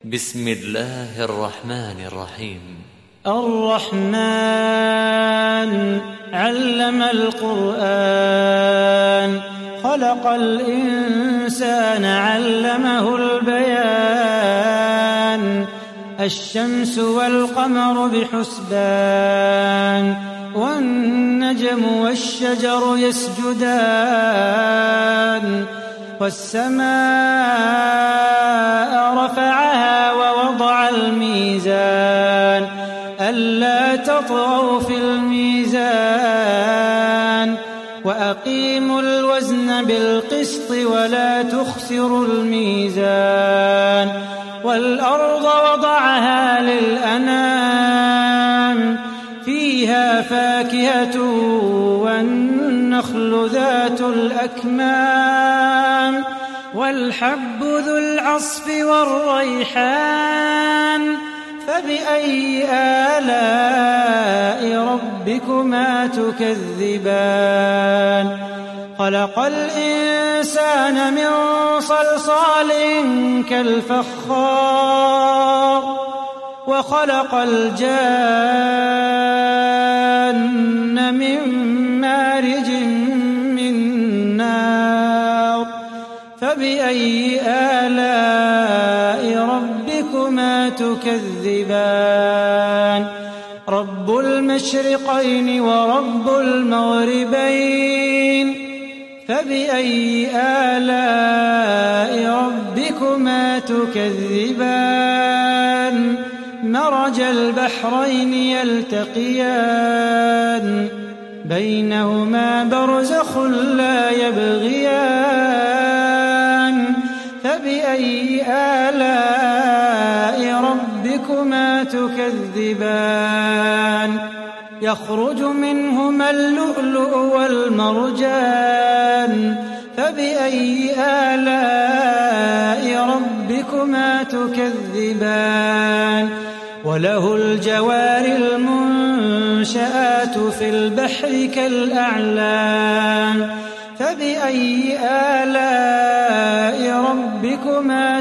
بسم الله الرحمن الرحيم. الرحمن علم القرآن، خلق الإنسان علمه البيان. الشمس والقمر بحسبان، والنجم والشجر يسجدان. والسماء رفعها ووضع الميزان، ألا تطغوا في الميزان. وأقيموا الوزن بالقسط ولا تخسروا الميزان. والأرض وضعها للأنام، فيها فاكهة والنخل ذات الأكمام، والحب ذو العصف والريحان. فبأي آلاء ربكما تكذبان؟ خلق الإنسان من صلصال كالفخار، وخلق الجان من مارج من نار. فبأي آلاء ربكما تكذبان؟ رب المشرقين ورب المغربين. فبأي آلاء ربكما تكذبان؟ مرج البحرين يلتقيان، بينهما برزخ لا يبغيان. فبأي آلاء ربكما تكذبان؟ يخرج منهما اللؤلؤ والمرجان. فبأي آلاء ربكما تكذبان؟ وله الجوار المنشآت في البحر كالأعلام. فبأي آلاء ربكما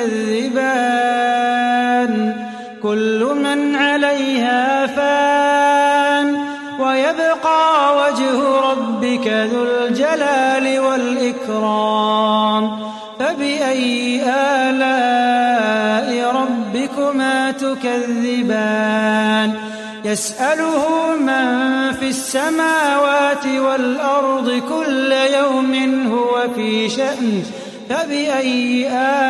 تكذبان؟ كل من عليها فان، ويبقى وجه ربك ذو الجلال والإكرام. فبأي آلاء ربكما تكذبان؟ يسأله من في السماوات والأرض كل يوم هو في شأن. فبأي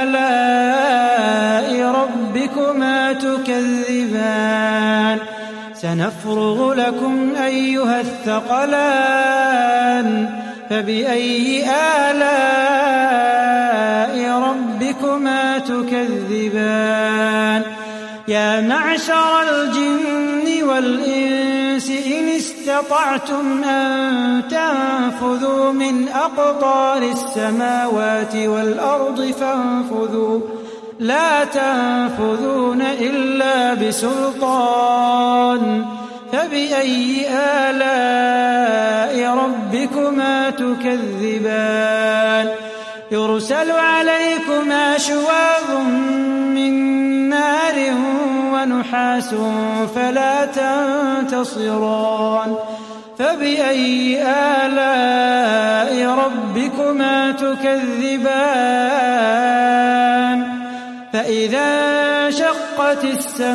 آلاء ربكما تكذبان؟ سنفرغ لكم أيها الثقلان. فبأي آلاء ربكما تكذبان؟ يا معشر الجن والإنس إن استطعتم أن تنفذوا من أقطار السماوات والأرض فانفذوا، لا تنفذون إلا بسلطان. فبأي آلاء ربكما تكذبان؟ يرسل عليكما شواظ من نار ونحاس فلا تنتصران. فبأي آلاء ربكما تكذبان؟ فإذا انشقت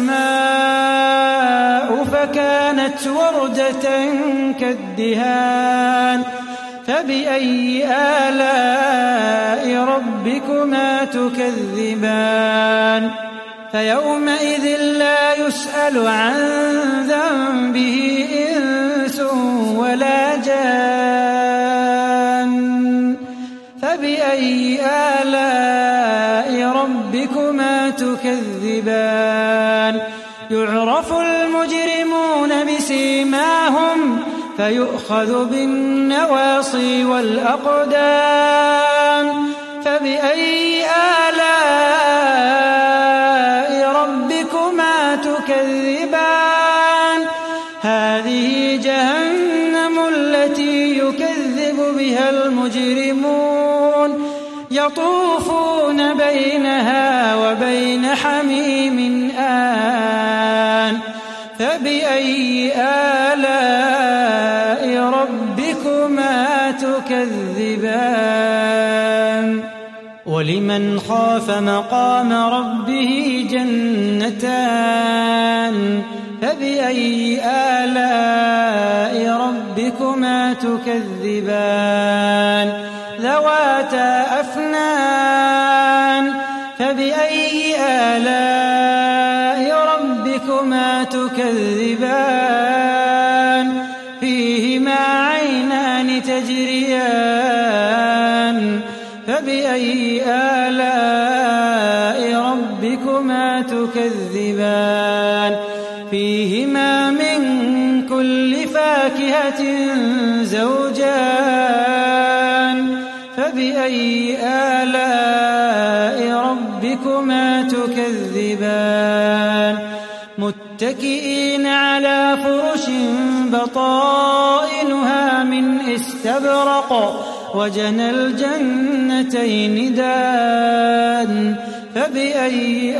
السماء فكانت وردة كالدهان. فبأي آلاء ربكما تكذبان؟ فيومئذ لا يسأل عن ذنبه إنس ولا جان. فبأي آلاء ربكما تكذبان؟ يعرف المجرمون بسيماهم، فيؤخذ بالنواصي والأقدام. فبأي آلاء ربكما تكذبان؟ هذه جهنم التي يكذب بها المجرمون. يطوفون بينها وبين حميم آن فبأي آلاء ربكما تكذبان ولمن خاف مقام ربه جنتان فبأي آلاء ربكما تكذبان ذواتا أفنان فبأي آلاء ربكما تكذبان فيهما عينان تجريان فبأي آلاء ربكما تكذبان فيهما من كل فاكهة زوجان فبأي آلاء ربكما تكذبان متكئين على فرش بطائنها من استبرق وجنى الجنتين دان فبأي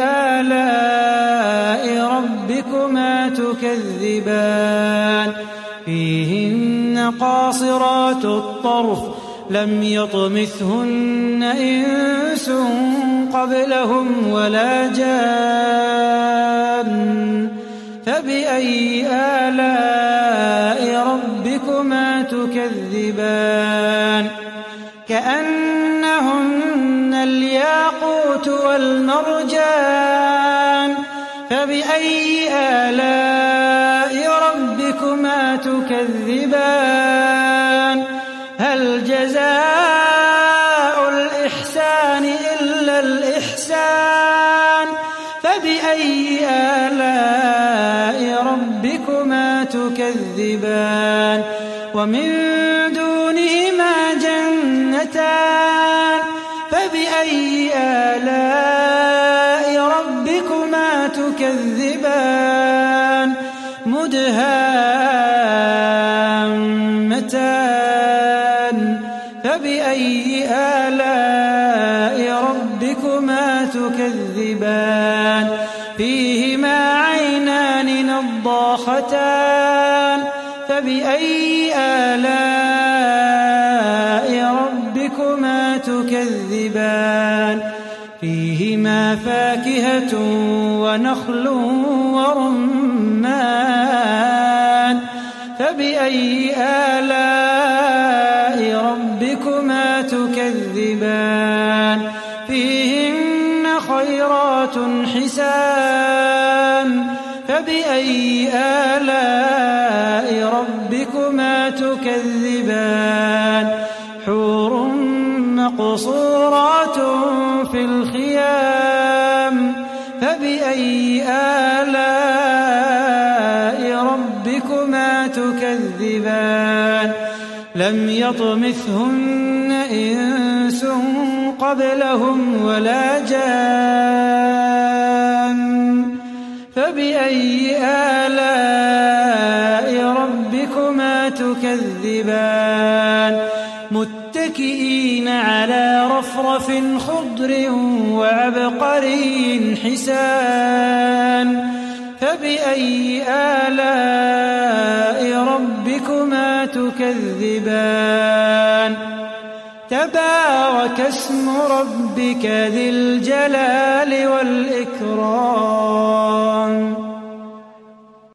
آلاء ربكما تكذبان فيهن قاصرات الطرف لم يطمثهن إنس قبلهم ولا جان فبأي آلاء ربكما تكذبان كأنهن الياقوت والمرجان فبأي آلاء ربكما تكذبان هل جزاء الإحسان إلا الإحسان فبأي آلاء ربكما تكذبان ومن دونهما جنتان فبأي آلاء ربكما تكذبان مدهامتان فبأي آلاء ربكما تكذبان فيهما عينان نضاختان فبأي آلاء ربكما تكذبان فيهما فاكهة ونخل ورمان فبأي آلاء ربكما تكذبان فيهن خيرات حسان فبأي آلاء ربكما تكذبان حور مقصورات في الخيام فبأي آلاء ربكما تكذبان لم يطمثهن إنس قبلهم ولا جان فبأي آلاء ربكما تكذبان متكئين على رفرف خضر وعبقري حسان فبأي آلاء ربكما تكذبان تبارك اسم ربك ذي الجلال والإكرام